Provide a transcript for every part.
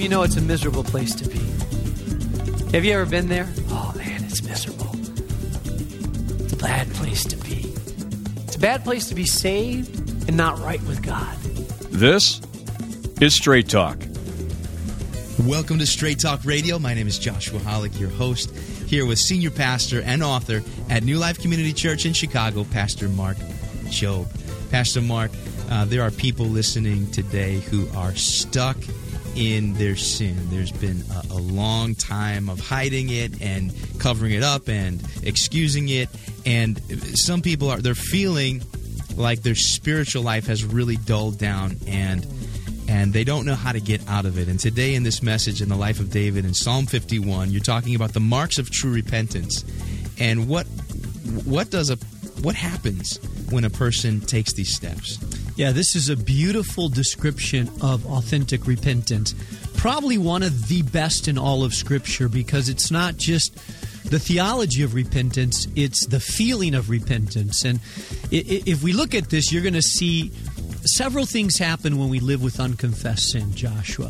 you know it's a miserable place to be? Have you ever been there? Oh man, it's miserable. It's a bad place to be. It's a bad place to be saved and not right with God. This is Straight Talk. Welcome to Straight Talk Radio. My name is Joshua Hollick, your host, here with senior pastor and author at New Life Community Church in Chicago, Pastor Mark Jobe. Pastor Mark, there are people listening today who are stuck in their sin. There's been a long time of hiding it and covering it up and excusing it. And some people they're feeling like their spiritual life has really dulled down and they don't know how to get out of it. And today in this message in the life of David in Psalm 51, you're talking about the marks of true repentance. And what happens when a person takes these steps? Yeah, this is a beautiful description of authentic repentance. Probably one of the best in all of Scripture, because it's not just the theology of repentance, it's the feeling of repentance. And if we look at this, you're going to see several things happen when we live with unconfessed sin, Joshua.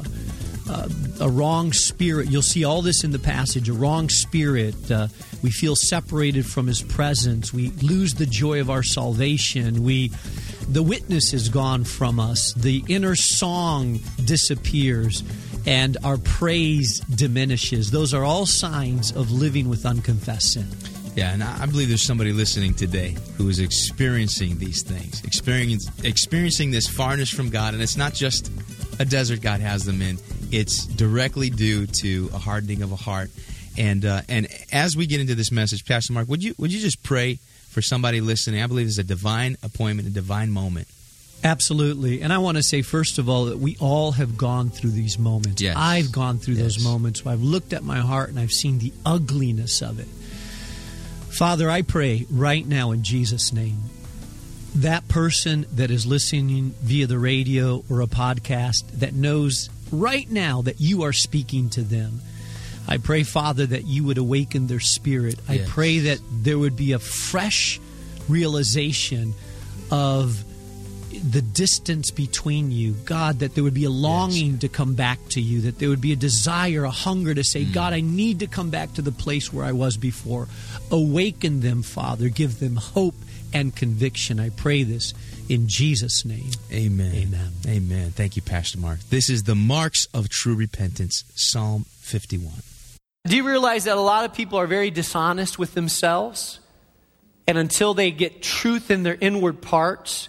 A wrong spirit. You'll see all this in the passage. A wrong spirit. We feel separated from His presence. We lose the joy of our salvation. The witness is gone from us. The inner song disappears, and our praise diminishes. Those are all signs of living with unconfessed sin. Yeah, and I believe there's somebody listening today who is experiencing these things, experiencing this farness from God, and it's not just a desert God has them in. It's directly due to a hardening of a heart. And as we get into this message, Pastor Mark, would you just pray for somebody listening? I believe it's a divine appointment, a divine moment. Absolutely. And I want to say, first of all, that we all have gone through these moments. Yes. I've gone through those moments where I've looked at my heart and I've seen the ugliness of it. Father, I pray right now in Jesus' name, that person that is listening via the radio or a podcast that knows right now that you are speaking to them, I pray, Father, that you would awaken their spirit. I pray that there would be a fresh realization of the distance between you. God, that there would be a longing to come back to you, that there would be a desire, a hunger to say, God, I need to come back to the place where I was before. Awaken them, Father. Give them hope and conviction. I pray this in Jesus' name. Amen. Amen. Amen. Thank you, Pastor Mark. This is the marks of true repentance, Psalm 51. Do you realize that a lot of people are very dishonest with themselves? And until they get truth in their inward parts,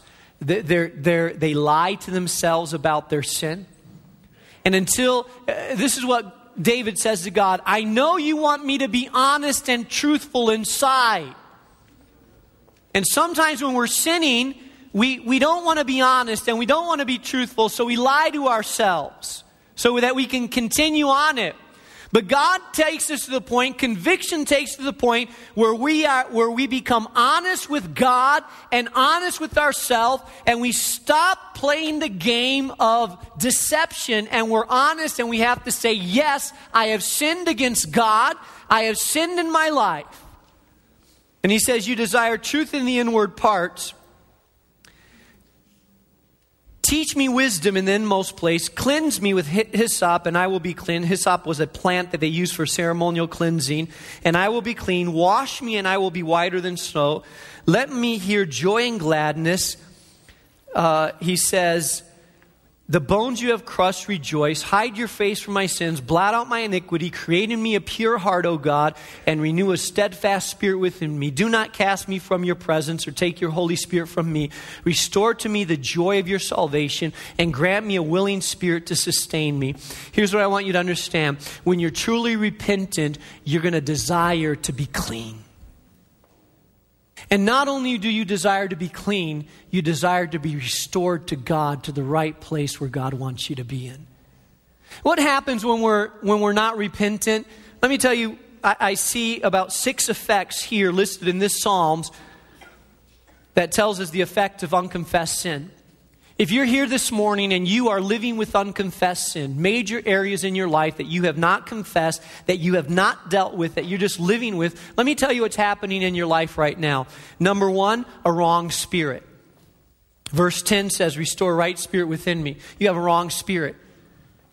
they lie to themselves about their sin. And until, this is what David says to God, I know you want me to be honest and truthful inside. And sometimes when we're sinning, we don't want to be honest and we don't want to be truthful, so we lie to ourselves so that we can continue on it. But God takes us to the point, conviction takes us to the point where we become honest with God and honest with ourselves, and we stop playing the game of deception, and we're honest, and we have to say, yes, I have sinned against God. I have sinned in my life. And He says, you desire truth in the inward parts. Teach me wisdom in the inmost place. Cleanse me with hyssop, and I will be clean. Hyssop was a plant that they used for ceremonial cleansing. And I will be clean. Wash me, and I will be whiter than snow. Let me hear joy and gladness. He says, the bones you have crushed rejoice. Hide your face from my sins. Blot out my iniquity. Create in me a pure heart, O God, and renew a steadfast spirit within me. Do not cast me from your presence or take your Holy Spirit from me. Restore to me the joy of your salvation and grant me a willing spirit to sustain me. Here's what I want you to understand. When you're truly repentant, you're going to desire to be clean. And not only do you desire to be clean, you desire to be restored to God, to the right place where God wants you to be in. What happens when we're not repentant? Let me tell you, I see about 6 effects here listed in this Psalms that tells us the effect of unconfessed sin. If you're here this morning and you are living with unconfessed sin, major areas in your life that you have not confessed, that you have not dealt with, that you're just living with, let me tell you what's happening in your life right now. Number 1, a wrong spirit. Verse 10 says, restore right spirit within me. You have a wrong spirit.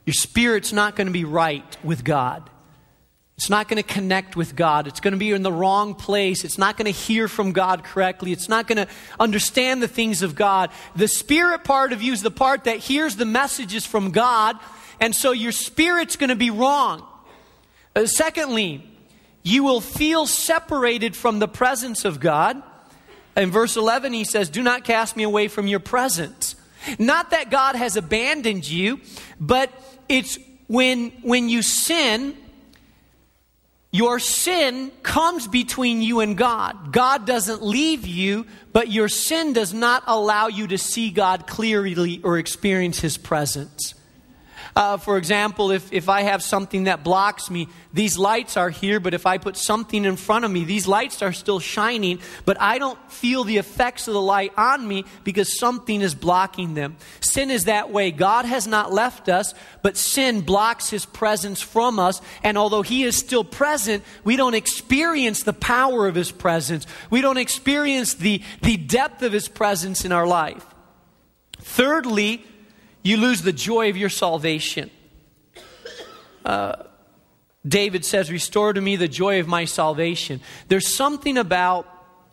Your spirit's not going to be right with God. It's not going to connect with God. It's going to be in the wrong place. It's not going to hear from God correctly. It's not going to understand the things of God. The spirit part of you is the part that hears the messages from God, and so your spirit's going to be wrong. Secondly, you will feel separated from the presence of God. In verse 11, he says, "Do not cast me away from your presence." Not that God has abandoned you, but it's when you sin, your sin comes between you and God. God doesn't leave you, but your sin does not allow you to see God clearly or experience His presence. For example, if I have something that blocks me, these lights are here, but if I put something in front of me, these lights are still shining, but I don't feel the effects of the light on me because something is blocking them. Sin is that way. God has not left us, but sin blocks His presence from us, and although He is still present, we don't experience the power of His presence. We don't experience the depth of His presence in our life. Thirdly, you lose the joy of your salvation. David says, "Restore to me the joy of my salvation." There's something about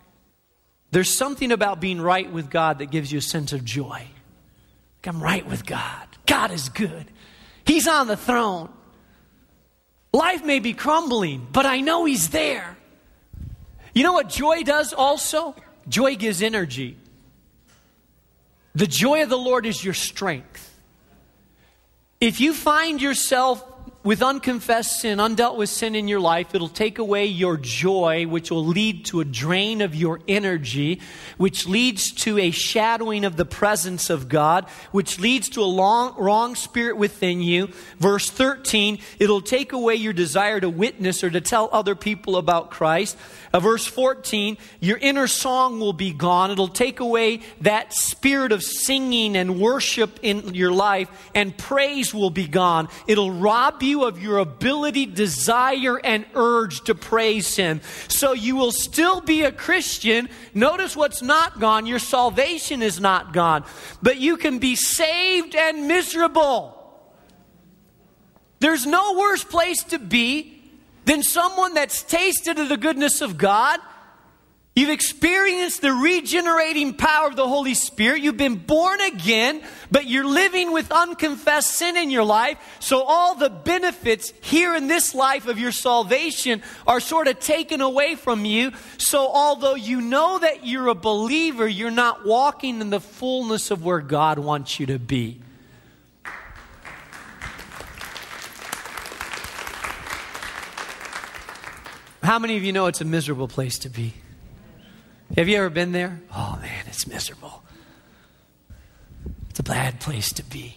being right with God that gives you a sense of joy. Like, I'm right with God. God is good. He's on the throne. Life may be crumbling, but I know He's there. You know what joy does also? Joy gives energy. The joy of the Lord is your strength. If you find yourself with unconfessed sin, undealt with sin in your life, it'll take away your joy, which will lead to a drain of your energy, which leads to a shadowing of the presence of God, which leads to a wrong spirit within you. Verse 13, it'll take away your desire to witness or to tell other people about Christ. Verse 14, your inner song will be gone. It'll take away that spirit of singing and worship in your life, and praise will be gone. It'll rob you of your ability, desire, and urge to praise Him. So you will still be a Christian. Notice what's not gone. Your salvation is not gone. But you can be saved and miserable. There's no worse place to be than someone that's tasted of the goodness of God. You've experienced the regenerating power of the Holy Spirit. You've been born again, but you're living with unconfessed sin in your life. So all the benefits here in this life of your salvation are sort of taken away from you. So although you know that you're a believer, you're not walking in the fullness of where God wants you to be. How many of you know it's a miserable place to be? Have you ever been there? Oh man, it's miserable. It's a bad place to be.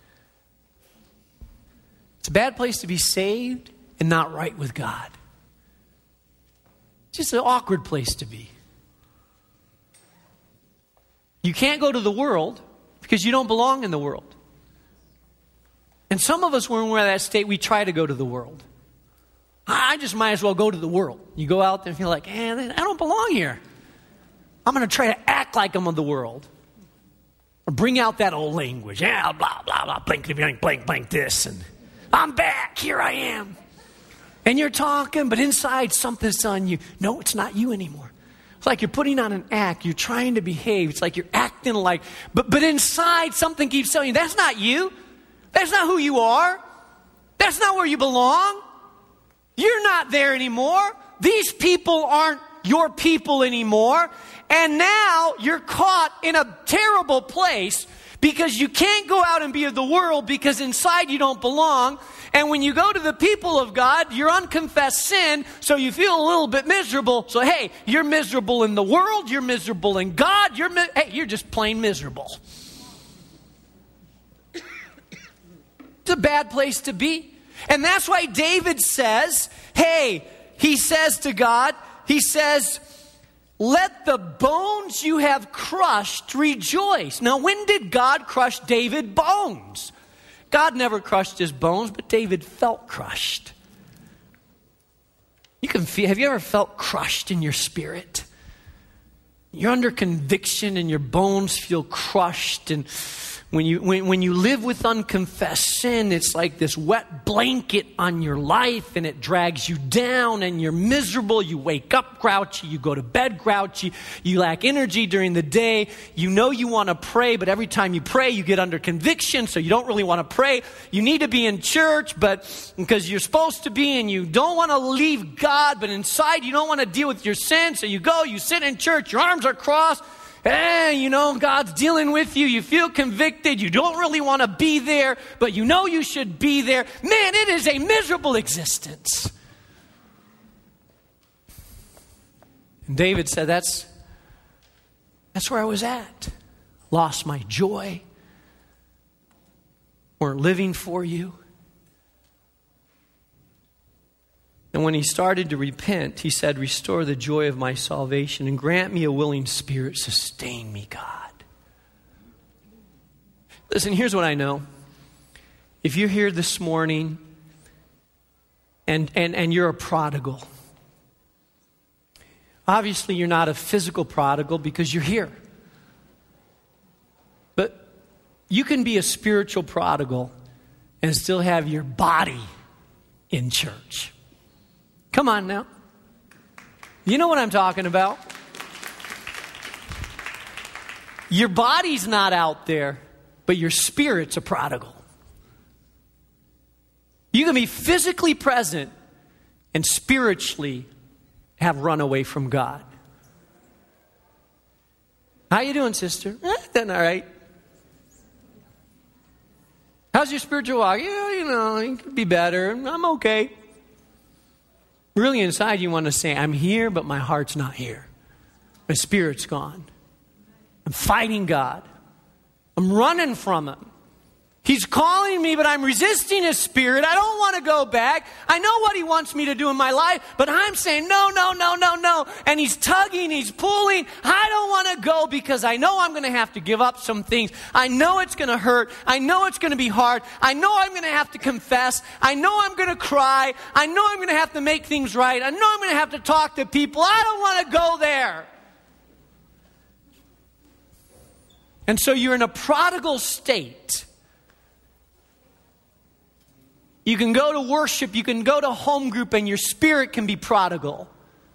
It's a bad place to be saved and not right with God. It's just an awkward place to be. You can't go to the world because you don't belong in the world. And some of us, when we're in that state, we try to go to the world. I just might as well go to the world. You go out there and feel like, I don't belong here. I'm going to try to act like I'm of the world. Or bring out that old language. Yeah, blah, blah, blah, blankety, blank, blank, blank, this. And I'm back. Here I am. And you're talking, but inside something's telling you, no, it's not you anymore. It's like you're putting on an act. You're trying to behave. It's like you're acting like, but inside something keeps telling you, that's not you. That's not who you are. That's not where you belong. You're not there anymore. These people aren't your people anymore. And now you're caught in a terrible place because you can't go out and be of the world because inside you don't belong. And when you go to the people of God, you're unconfessed sin, so you feel a little bit miserable. So hey, you're miserable in the world, you're miserable in God, you're just plain miserable. It's a bad place to be. And that's why David says, he says to God, he says, let the bones you have crushed rejoice. Now, when did God crush David's bones? God never crushed his bones, but David felt crushed. You can feel, have you ever felt crushed in your spirit? You're under conviction and your bones feel crushed. And when you live with unconfessed sin, it's like this wet blanket on your life and it drags you down and you're miserable. You wake up grouchy. You go to bed grouchy. You lack energy during the day. You know you want to pray, but every time you pray, you get under conviction, so you don't really want to pray. You need to be in church, but because you're supposed to be, and you don't want to leave God, but inside you don't want to deal with your sin, so you go, you sit in church, your arms are crossed. Hey, you know, God's dealing with you. You feel convicted. You don't really want to be there, but you know you should be there. Man, it is a miserable existence. And David said, that's where I was at. Lost my joy. Weren't living for you. And when he started to repent, he said, restore the joy of my salvation and grant me a willing spirit. Sustain me, God. Listen, here's what I know. If you're here this morning and you're a prodigal, obviously you're not a physical prodigal because you're here. But you can be a spiritual prodigal and still have your body in church. Come on now. You know what I'm talking about. Your body's not out there, but your spirit's a prodigal. You can be physically present and spiritually have run away from God. How you doing, sister? Doing all right. How's your spiritual walk? Yeah, you know, it could be better. I'm okay. Really inside you want to say, I'm here, but my heart's not here. My spirit's gone. I'm fighting God. I'm running from Him. He's calling me, but I'm resisting His Spirit. I don't want to go back. I know what He wants me to do in my life, but I'm saying no, no, no, no, no. And He's tugging, He's pulling. I don't want to go because I know I'm going to have to give up some things. I know it's going to hurt. I know it's going to be hard. I know I'm going to have to confess. I know I'm going to cry. I know I'm going to have to make things right. I know I'm going to have to talk to people. I don't want to go there. And so you're in a prodigal state. You can go to worship, you can go to home group, and your spirit can be prodigal.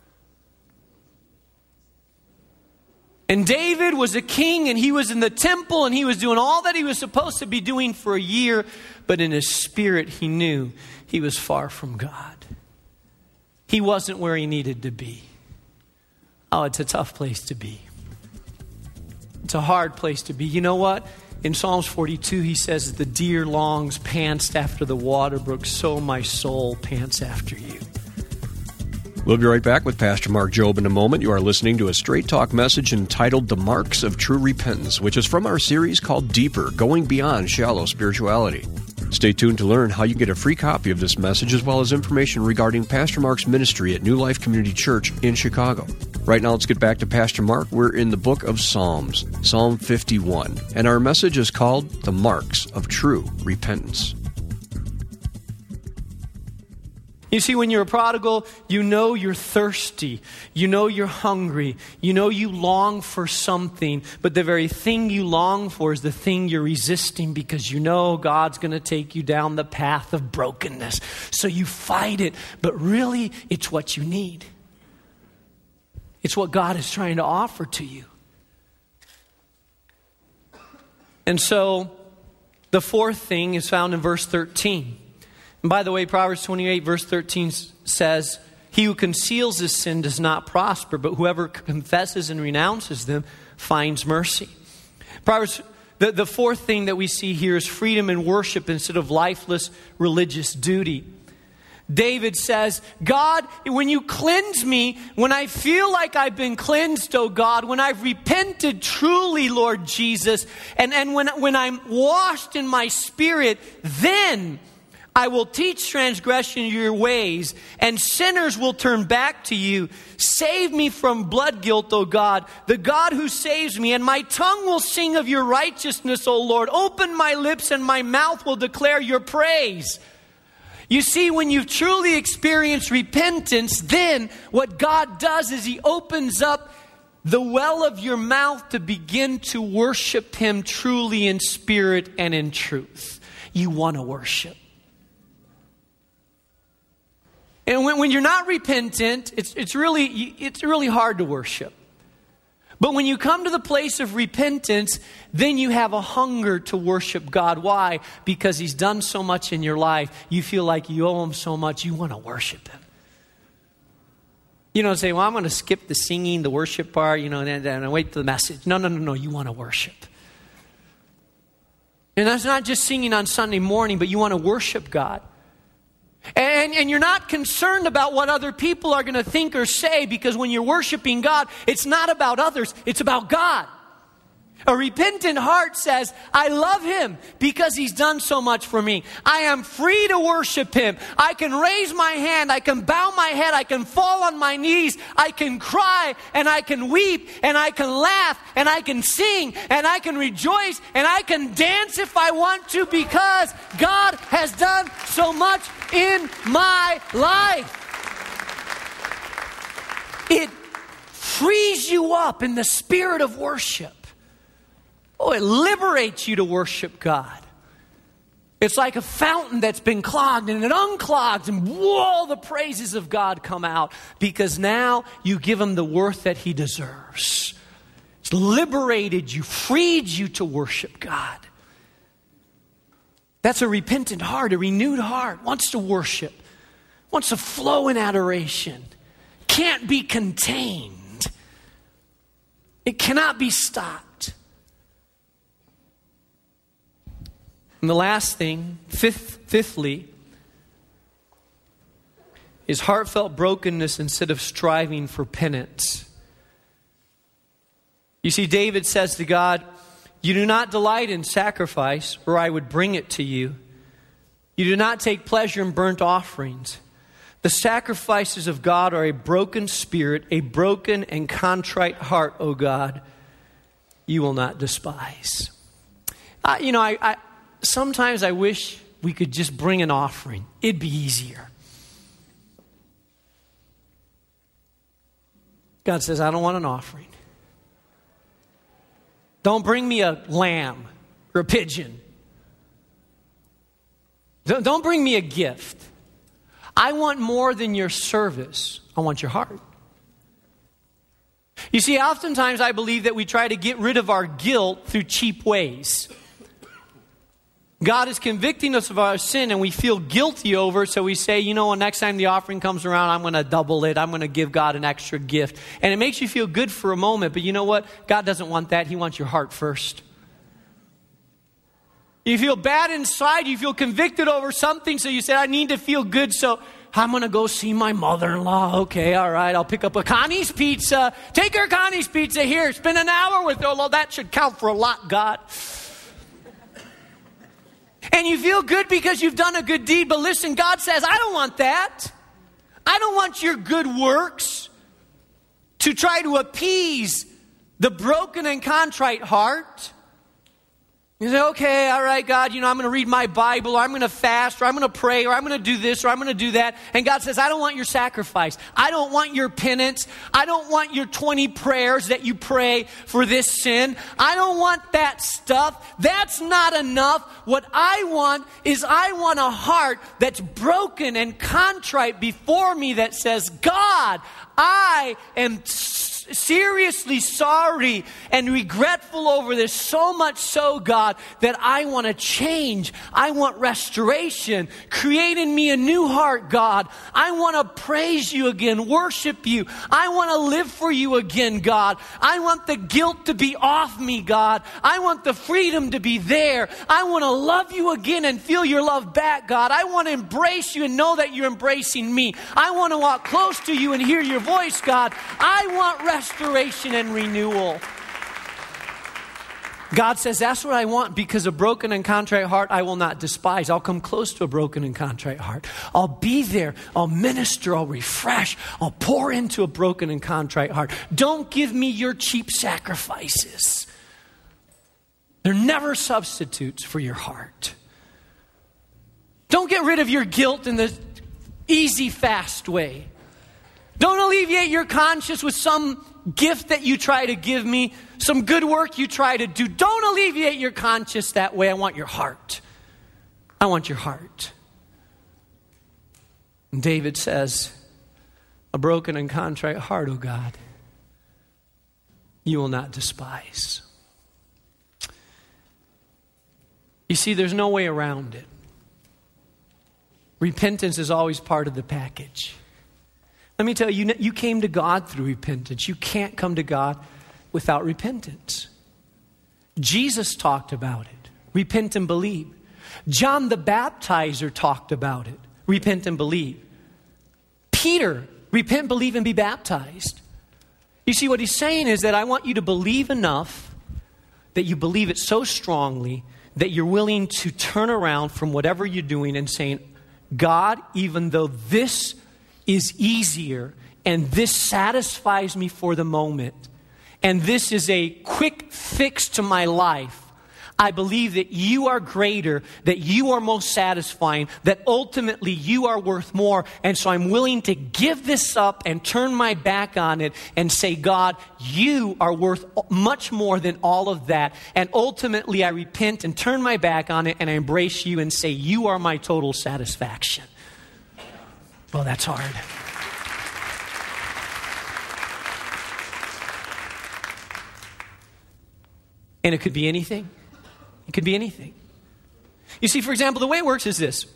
And David was a king, and he was in the temple, and he was doing all that he was supposed to be doing for a year, but in his spirit he knew he was far from God. He wasn't where he needed to be. Oh, it's a tough place to be. It's a hard place to be. You know what? In Psalms 42, he says, the deer longs, pants after the water brook, so my soul pants after you. We'll be right back with Pastor Mark Jobe in a moment. You are listening to a Straight Talk message entitled The Marks of True Repentance, which is from our series called Deeper, Going Beyond Shallow Spirituality. Stay tuned to learn how you get a free copy of this message as well as information regarding Pastor Mark's ministry at New Life Community Church in Chicago. Right now, let's get back to Pastor Mark. We're in the book of Psalms, Psalm 51, and our message is called The Marks of True Repentance. You see, when you're a prodigal, you know you're thirsty. You know you're hungry. You know you long for something. But the very thing you long for is the thing you're resisting because you know God's going to take you down the path of brokenness. So you fight it. But really, it's what you need. It's what God is trying to offer to you. And so, the fourth thing is found in verse 13. And by the way, Proverbs 28 verse 13 says, he who conceals his sin does not prosper, but whoever confesses and renounces them finds mercy. Proverbs, the fourth thing that we see here is freedom in worship instead of lifeless religious duty. David says, God, when you cleanse me, when I feel like I've been cleansed, oh God, when I've repented truly, Lord Jesus, and when I'm washed in my spirit, then I will teach transgression your ways, and sinners will turn back to you. Save me from blood guilt, O God, the God who saves me, and my tongue will sing of your righteousness, O Lord. Open my lips, and my mouth will declare your praise. You see, when you've truly experienced repentance, then what God does is He opens up the well of your mouth to begin to worship Him truly in spirit and in truth. You want to worship. And when you're not repentant, it's really hard to worship. But when you come to the place of repentance, then you have a hunger to worship God. Why? Because He's done so much in your life. You feel like you owe Him so much, you want to worship Him. You don't say, well, I'm going to skip the singing, the worship part, and wait for the message. No. You want to worship. And that's not just singing on Sunday morning, but you want to worship God. And you're not concerned about what other people are going to think or say, because when you're worshiping God, it's not about others, it's about God. A repentant heart says, I love Him because He's done so much for me. I am free to worship Him. I can raise my hand. I can bow my head. I can fall on my knees. I can cry and I can weep and I can laugh and I can sing and I can rejoice and I can dance if I want to, because God has done so much in my life. It frees you up in the spirit of worship. Oh, it liberates you to worship God. It's like a fountain that's been clogged and it unclogs, and whoa, the praises of God come out, because now you give Him the worth that He deserves. It's liberated you, freed you to worship God. That's a repentant heart, a renewed heart, wants to worship, wants to flow in adoration, can't be contained. It cannot be stopped. And the last thing, fifthly, is heartfelt brokenness instead of striving for penance. You see, David says to God, you do not delight in sacrifice, or I would bring it to you. You do not take pleasure in burnt offerings. The sacrifices of God are a broken spirit, a broken and contrite heart, O God, you will not despise. Sometimes I wish we could just bring an offering. It'd be easier. God says, I don't want an offering. Don't bring me a lamb or a pigeon. Don't bring me a gift. I want more than your service. I want your heart. You see, oftentimes I believe that we try to get rid of our guilt through cheap ways. God is convicting us of our sin and we feel guilty over it, so we say, next time the offering comes around, I'm going to double it. I'm going to give God an extra gift. And it makes you feel good for a moment, but you know what? God doesn't want that. He wants your heart first. You feel bad inside. You feel convicted over something, so you say, I need to feel good, so I'm going to go see my mother-in-law. Okay, all right, I'll pick up a Connie's Pizza. Take her Connie's Pizza here. Spend an hour with her. Well, that should count for a lot, God. And you feel good because you've done a good deed. But listen, God says, I don't want that. I don't want your good works to try to appease the broken and contrite heart. You say, okay, all right, God, I'm going to read my Bible, or I'm going to fast, or I'm going to pray, or I'm going to do this, or I'm going to do that. And God says, I don't want your sacrifice. I don't want your penance. I don't want your 20 prayers that you pray for this sin. I don't want that stuff. That's not enough. What I want is I want a heart that's broken and contrite before me that says, God, I am seriously sorry and regretful over this, so much so, God, that I want to change. I want restoration. Create in me a new heart, God. I want to praise you again, worship you. I want to live for you again, God. I want the guilt to be off me, God. I want the freedom to be there. I want to love you again and feel your love back, God. I want to embrace you and know that you're embracing me. I want to walk close to you and hear your voice, God. I want restoration and renewal. God says, that's what I want, because a broken and contrite heart I will not despise. I'll come close to a broken and contrite heart. I'll be there. I'll minister. I'll refresh. I'll pour into a broken and contrite heart. Don't give me your cheap sacrifices. They're never substitutes for your heart. Don't get rid of your guilt in the easy, fast way. Don't alleviate your conscience with some gift that you try to give me, some good work you try to do. Don't alleviate your conscience that way. I want your heart. I want your heart. And David says, a broken and contrite heart, O God, you will not despise. You see, there's no way around it. Repentance is always part of the package. Let me tell you, you came to God through repentance. You can't come to God without repentance. Jesus talked about it. Repent and believe. John the Baptizer talked about it. Repent and believe. Peter, repent, believe, and be baptized. You see, what he's saying is that I want you to believe enough that you believe it so strongly that you're willing to turn around from whatever you're doing and saying, God, even though this is easier and this satisfies me for the moment, and this is a quick fix to my life, I believe that you are greater, that you are most satisfying, that ultimately you are worth more. And so I'm willing to give this up and turn my back on it and say, God, you are worth much more than all of that. And ultimately I repent and turn my back on it and I embrace you and say, you are my total satisfaction. Well, that's hard. And it could be anything. It could be anything. You see, for example, the way it works is this.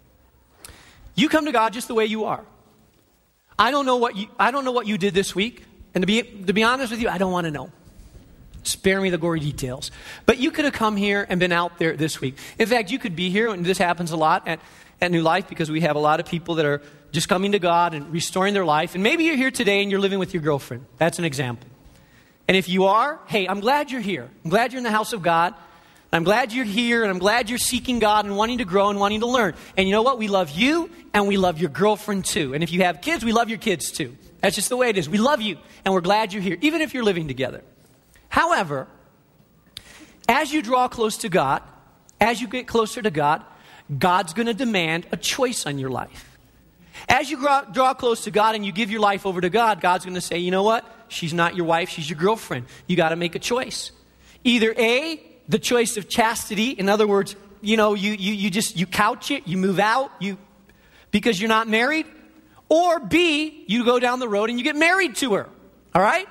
You come to God just the way you are. I don't know what you did this week. And to be honest with you, I don't want to know. Spare me the gory details. But you could have come here and been out there this week. In fact, you could be here, and this happens a lot at New Life because we have a lot of people that are just coming to God and restoring their life. And maybe you're here today and you're living with your girlfriend. That's an example. And if you are, hey, I'm glad you're here. I'm glad you're in the house of God. I'm glad you're here, and I'm glad you're seeking God and wanting to grow and wanting to learn. And you know what? We love you, and we love your girlfriend too. And if you have kids, we love your kids too. That's just the way it is. We love you, and we're glad you're here, even if you're living together. However, as you draw close to God, as you get closer to God, God's going to demand a choice on your life. As you draw close to God and you give your life over to God, God's going to say, you know what? She's not your wife, she's your girlfriend. You got to make a choice. Either A, the choice of chastity. In other words, you couch it, you move out, because you're not married. Or B, you go down the road and you get married to her. All right?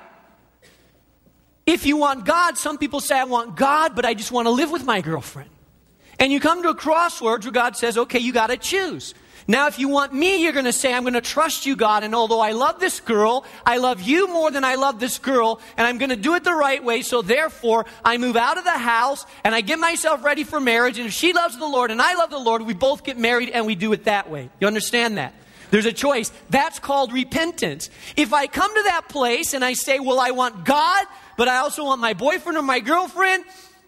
If you want God, some people say, I want God, but I just want to live with my girlfriend. And you come to a crossroads where God says, okay, you got to choose. Now, if you want me, you're going to say, I'm going to trust you, God. And although I love this girl, I love you more than I love this girl. And I'm going to do it the right way. So therefore, I move out of the house and I get myself ready for marriage. And if she loves the Lord and I love the Lord, we both get married and we do it that way. You understand that? There's a choice. That's called repentance. If I come to that place and I say, well, I want God, but I also want my boyfriend or my girlfriend,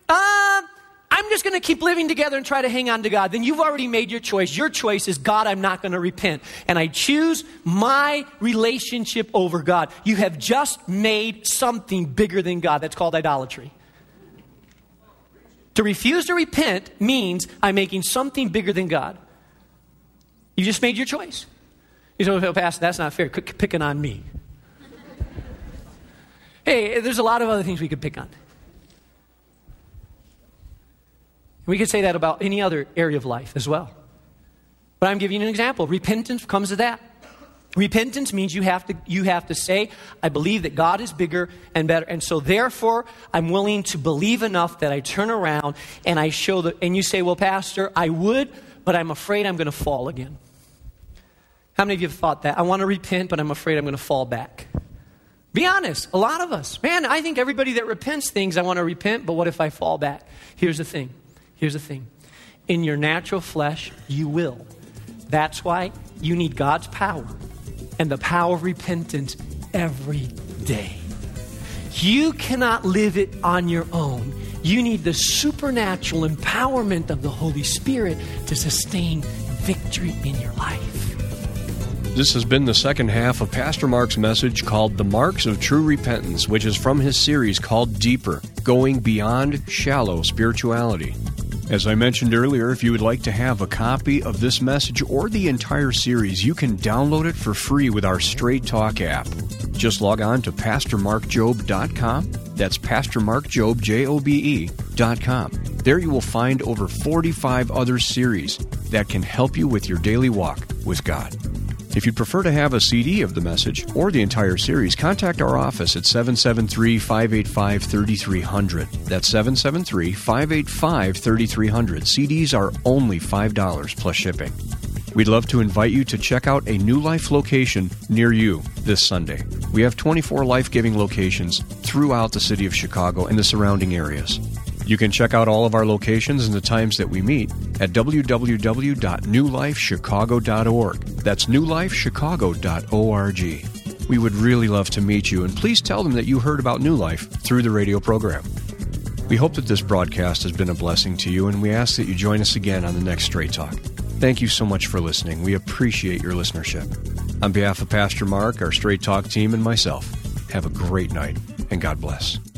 I'm just going to keep living together and try to hang on to God. Then you've already made your choice. Your choice is, God, I'm not going to repent. And I choose my relationship over God. You have just made something bigger than God. That's called idolatry. To refuse to repent means I'm making something bigger than God. You just made your choice. You say, well, Pastor, that's not fair. Picking on me. Hey, there's a lot of other things we could pick on. We could say that about any other area of life as well. But I'm giving you an example. Repentance comes to that. Repentance means you have to say, I believe that God is bigger and better. And so therefore, I'm willing to believe enough that I turn around and I show and you say, well, Pastor, I would, but I'm afraid I'm going to fall again. How many of you have thought that? I want to repent, but I'm afraid I'm going to fall back. Be honest. A lot of us. Man, I think everybody that repents thinks I want to repent, but what if I fall back? Here's the thing. In your natural flesh, you will. That's why you need God's power and the power of repentance every day. You cannot live it on your own. You need the supernatural empowerment of the Holy Spirit to sustain victory in your life. This has been the second half of Pastor Mark's message called The Marks of True Repentance, which is from his series called Deeper, Going Beyond Shallow Spirituality. As I mentioned earlier, if you would like to have a copy of this message or the entire series, you can download it for free with our Straight Talk app. Just log on to PastorMarkJob.com. That's PastorMarkJob, JOBE.com. There you will find over 45 other series that can help you with your daily walk with God. If you'd prefer to have a CD of the message or the entire series, contact our office at 773-585-3300. That's 773-585-3300. CDs are only $5 plus shipping. We'd love to invite you to check out a New Life location near you this Sunday. We have 24 life-giving locations throughout the city of Chicago and the surrounding areas. You can check out all of our locations and the times that we meet at www.newlifechicago.org. That's newlifechicago.org. We would really love to meet you, and please tell them that you heard about New Life through the radio program. We hope that this broadcast has been a blessing to you, and we ask that you join us again on the next Straight Talk. Thank you so much for listening. We appreciate your listenership. On behalf of Pastor Mark, our Straight Talk team, and myself, have a great night, and God bless.